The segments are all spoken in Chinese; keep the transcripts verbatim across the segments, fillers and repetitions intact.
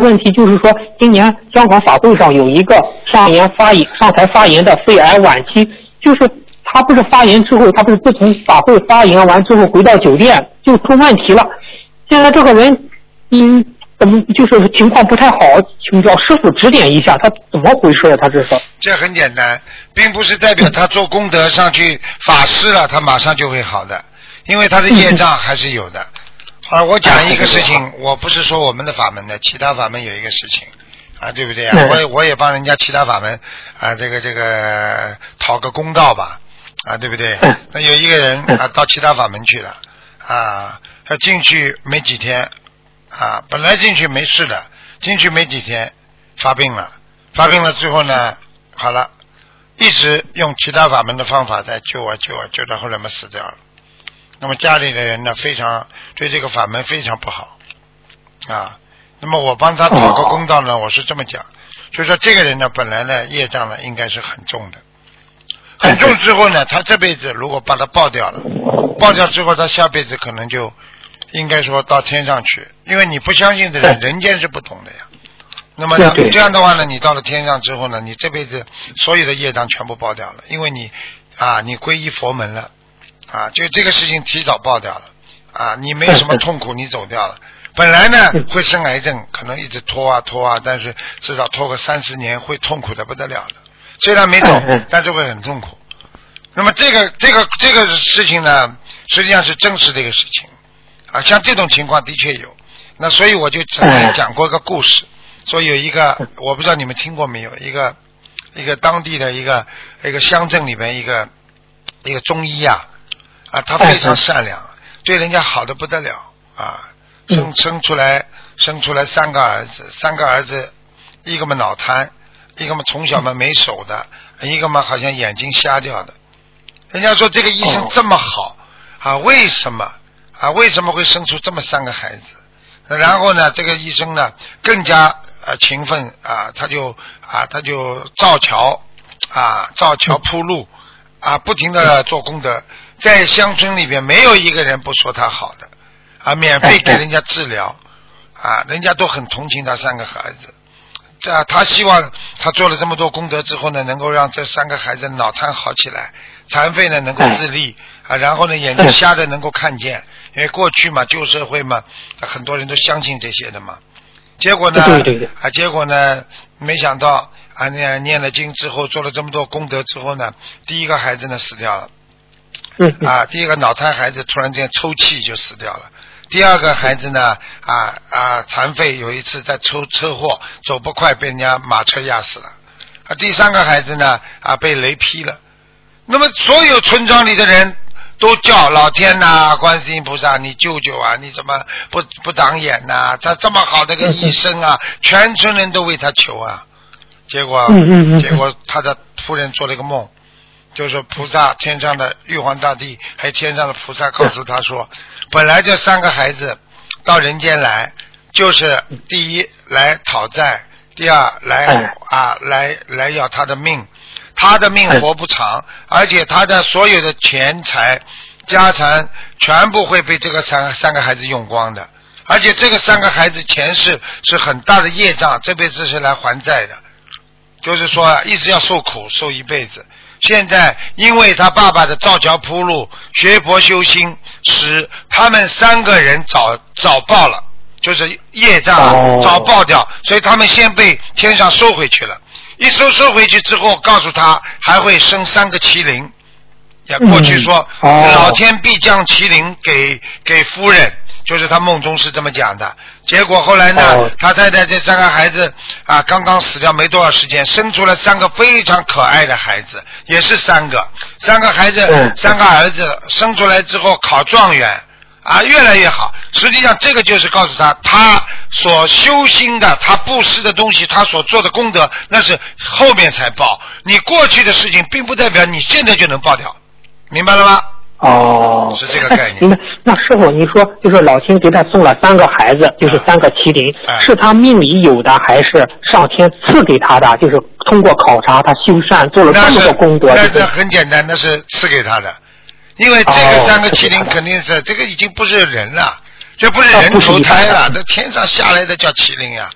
问题，就是说今年香港法会上有一个上言发言上台发言的肺癌晚期，就是他不是发言之后，他不是自从法会发言完之后回到酒店就出问题了。现在这个人，嗯，怎么就是情况不太好，请教师傅指点一下，他怎么回事？他这是？ 这很简单，并不是代表他做功德上去法师了，他马上就会好的，因为他的业障还是有的。啊，我讲一个事情，我不是说我们的法门的，其他法门有一个事情，啊，对不对啊？我也我也帮人家其他法门啊，这个这个讨个公道吧，啊，对不对？那有一个人啊，到其他法门去了，啊，他进去没几天，啊，本来进去没事的，进去没几天发病了，发病了之后呢，好了，一直用其他法门的方法在救啊救啊，救到后来嘛死掉了。那么家里的人呢，非常对这个法门非常不好啊。那么我帮他讨个公道呢，我是这么讲，就是说这个人呢，本来呢业障呢应该是很重的，很重之后呢，他这辈子如果把他爆掉了，爆掉之后他下辈子可能就应该说到天上去，因为你不相信的人，人间是不同的呀。那么这样的话呢，你到了天上之后呢，你这辈子所有的业障全部爆掉了，因为你啊，你皈依佛门了。啊，就这个事情提早爆掉了啊！你没什么痛苦，你走掉了。本来呢会生癌症，可能一直拖啊拖啊，但是至少拖个三十年，会痛苦的不得了的。虽然没走，但是会很痛苦。那么这个这个这个事情呢，实际上是真实的一个事情啊。像这种情况的确有。那所以我就曾经讲过一个故事，说有一个我不知道你们听过没有，一个一个当地的一个一个乡镇里边一个一个中医啊。啊，他非常善良，对人家好的不得了啊！生生出来，生出来三个儿子，三个儿子，一个嘛脑瘫，一个嘛从小嘛没手的，一个嘛好像眼睛瞎掉的。人家说这个医生这么好啊，为什么啊？为什么会生出这么三个孩子？然后呢，这个医生呢更加呃勤奋啊，他就啊他就造桥啊造桥铺路啊，不停的做功德。在乡村里边没有一个人不说他好的啊，免费给人家治疗啊，人家都很同情他三个孩子。这、啊、他希望他做了这么多功德之后呢，能够让这三个孩子脑瘫好起来，残废呢能够自立啊，然后呢眼睛瞎的能够看见，因为过去嘛旧社会嘛，很多人都相信这些的嘛。结果呢对对对啊，结果呢没想到啊念念了经之后，做了这么多功德之后呢，第一个孩子呢死掉了。啊，第一个脑瘫孩子突然间抽泣就死掉了。第二个孩子呢，啊啊残废，有一次在抽车祸走不快被人家马车压死了。啊，第三个孩子呢，啊被雷劈了。那么所有村庄里的人都叫老天呐、啊，观世音菩萨，你救救啊！你怎么不不长眼呐、啊？他这么好的个医生啊，全村人都为他求啊。结果，结果他的夫人做了一个梦。就是菩萨，天上的玉皇大帝还有天上的菩萨告诉他说，本来这三个孩子到人间来，就是第一来讨债，第二来啊来来要他的命，他的命活不长，而且他的所有的钱财家产全部会被这个三三个孩子用光的，而且这个三个孩子前世是很大的业障，这辈子是来还债的，就是说一直要受苦受一辈子。现在因为他爸爸的造桥铺路学佛修心，使他们三个人早早报了，就是业障、啊、早报掉，所以他们先被天上收回去了。一收收回去之后，告诉他还会生三个麒麟。过去说、嗯哦、老天必降麒麟给给夫人，就是他梦中是这么讲的。结果后来呢、哦、他太太这三个孩子啊刚刚死掉没多少时间，生出了三个非常可爱的孩子，也是三个三个孩子、嗯、三个儿子生出来之后考状元啊，越来越好。实际上这个就是告诉他，他所修心的，他布施的东西，他所做的功德，那是后面才报，你过去的事情并不代表你现在就能报掉，明白了吗？ 哦， 是这个概念。 那那师傅，你说就是老天给他送了三个孩子，就是三个麒麟， 哎、 是他命里有的，还是上天赐给他的？就是通过考察他修善做了这么多功德。 那那很简单，那是赐给他的，因为这个三个麒麟肯定是、哦、这个已经不是人了，这不是人投胎了，这天上下来的叫麒麟呀。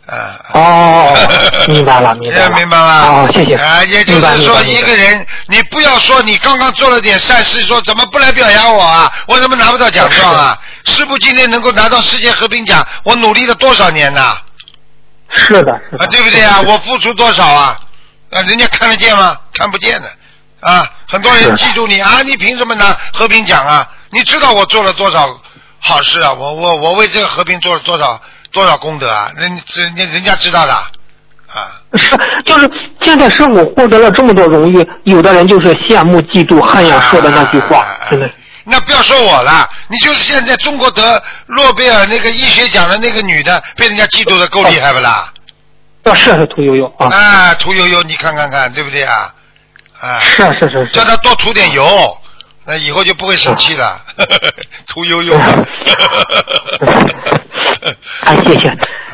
啊。 哦，明白了，明白了， 明白吗？ 哦，谢谢。 啊，也就是说，一个人，你不要说你刚刚做了点善事，说怎么不来表扬我啊？我怎么拿不到奖状啊？师父今天能够拿到世界和平奖，我努力了多少年呐？ 是的，是的。 啊，对不对啊？我付出多少啊？啊，人家看得见吗？看不见的。啊，很多人记住你啊，你凭什么拿和平奖啊？你知道我做了多少好事啊？我我我为这个和平做了多少多少功德啊？人人家人家知道的。啊， 是，就是现在师傅获得了这么多荣誉，有的人就是羡慕、嫉妒、恨呀，说的那句话， 啊啊啊、 真的。 那不要说我了，你就是现在中国得诺贝尔那个医学奖的那个女的，被人家嫉妒的够厉害不啦？ 哦，是是屠呦呦啊。 啊，屠呦呦，你看看看，对不对啊？啊， 是是是是。 叫她多涂点油，那以后就不会生气了。屠呦呦。 哎，谢谢。